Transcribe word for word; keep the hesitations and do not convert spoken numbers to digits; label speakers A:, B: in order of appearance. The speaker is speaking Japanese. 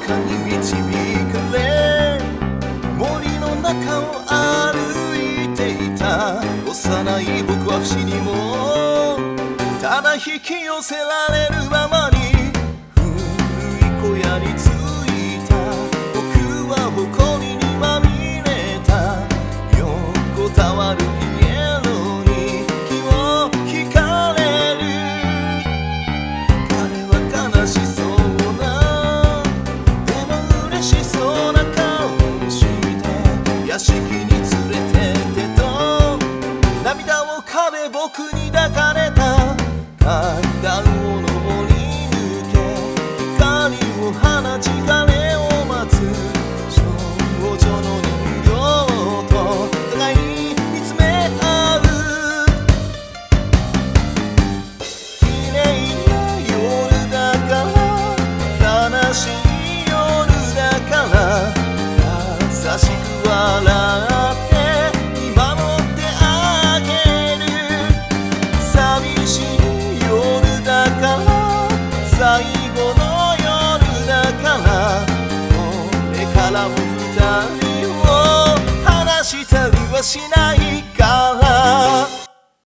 A: 中に導かれ森の中を歩いていた幼い僕は不思議もただ引き寄せられるままに古い小屋に着いた僕は誇りにまみれた横たわるピエロに気を引かれる彼は悲しそうなでも嬉しそうな顔をして屋敷に連れてってと涙をかべ僕に抱かれた階段を登り抜け光を放ち彼を待つ少女の人形と互いに見つめ合う綺麗な夜だから悲しい夜だから優しく笑って見守ってあげる寂しい最後の夜だからこれからも二人を話したりはしない